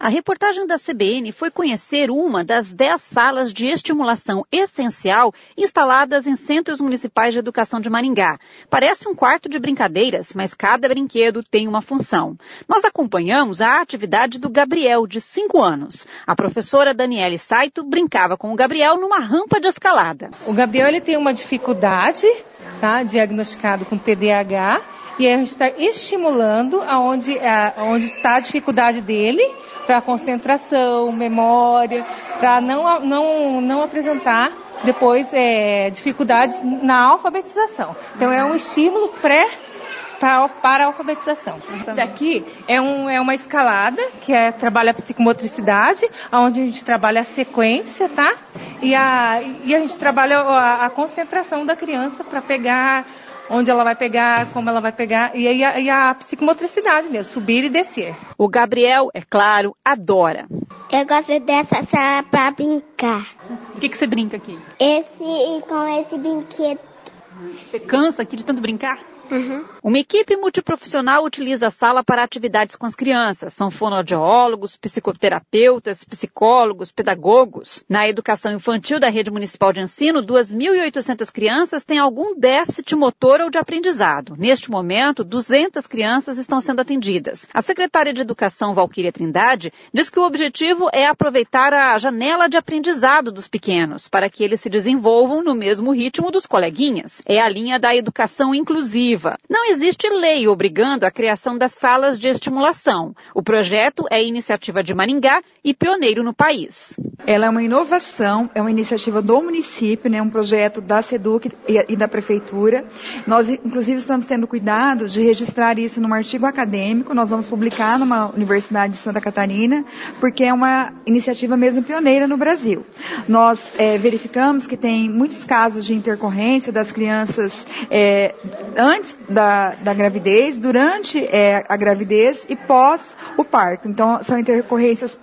A reportagem da CBN foi conhecer uma das 10 salas de estimulação essencial instaladas em centros municipais de educação de Maringá. Parece um quarto de brincadeiras, mas cada brinquedo tem uma função. Nós acompanhamos a atividade do Gabriel, de 5 anos. A professora Daniele Saito brincava com o Gabriel numa rampa de escalada. O Gabriel ele tem uma dificuldade, diagnosticado com TDAH, e a gente está estimulando aonde está a dificuldade dele, para concentração, memória, para não apresentar depois dificuldades na alfabetização. Então é um estímulo para a alfabetização. Isso daqui é uma escalada que trabalha a psicomotricidade, onde a gente trabalha a sequência, tá? E a gente trabalha a concentração da criança para pegar onde ela vai pegar, como ela vai pegar, e a psicomotricidade mesmo, subir e descer. O Gabriel, é claro, adora. Eu gosto dessa sala para brincar. O que você brinca aqui? Com esse brinquedo. Você cansa aqui de tanto brincar? Uhum. Uma equipe multiprofissional utiliza a sala para atividades com as crianças. São fonoaudiólogos, psicoterapeutas, psicólogos, pedagogos. Na educação infantil da Rede Municipal de Ensino, 2.800 crianças têm algum déficit motor ou de aprendizado. Neste momento, 200 crianças estão sendo atendidas. A secretária de Educação, Valquíria Trindade, diz que o objetivo é aproveitar a janela de aprendizado dos pequenos, para que eles se desenvolvam no mesmo ritmo dos coleguinhas. É a linha da educação inclusiva. Não existe lei obrigando a criação das salas de estimulação. O projeto é iniciativa de Maringá e pioneiro no país. Ela é uma inovação, é uma iniciativa do município, um projeto da SEDUC e da Prefeitura. Nós, inclusive, estamos tendo cuidado de registrar isso num artigo acadêmico. Nós vamos publicar numa universidade de Santa Catarina, porque é uma iniciativa mesmo pioneira no Brasil. Nós verificamos que tem muitos casos de intercorrência das crianças antes da gravidez, durante a gravidez e pós o parto. Então, são intercorrências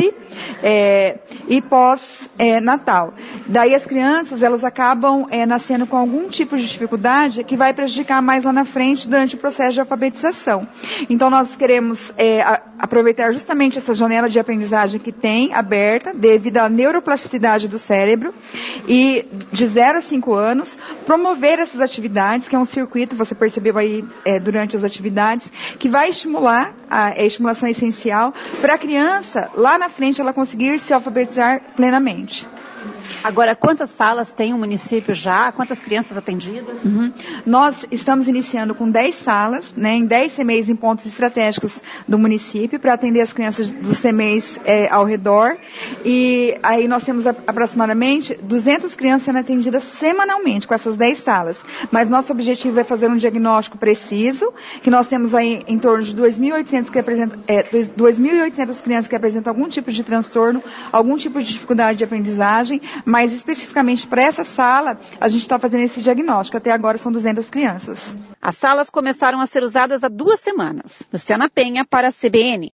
e pós-natal. Daí as crianças, elas acabam nascendo com algum tipo de dificuldade que vai prejudicar mais lá na frente durante o processo de alfabetização. Então, nós queremos aproveitar justamente essa janela de aprendizagem que tem aberta, devido à neuroplasticidade do cérebro, e de 0 a 5 anos, promover essas atividades, que é um circuito, você percebeu aí durante as atividades, que vai estimular, a estimulação essencial, para a criança, lá na frente, ela conseguir se alfabetizar plenamente. Agora, quantas salas tem o município já? Quantas crianças atendidas? Uhum. Nós estamos iniciando com 10 salas, em 10 CMEs em pontos estratégicos do município, para atender as crianças dos CMEs ao redor. E aí nós temos aproximadamente 200 crianças sendo atendidas semanalmente com essas 10 salas. Mas nosso objetivo é fazer um diagnóstico preciso, que nós temos aí em torno de 2.800 crianças que apresentam algum tipo de transtorno, algum tipo de dificuldade de aprendizagem, mas especificamente para essa sala, a gente está fazendo esse diagnóstico. Até agora são 200 crianças. As salas começaram a ser usadas há 2 semanas. Luciana Penha para a CBN.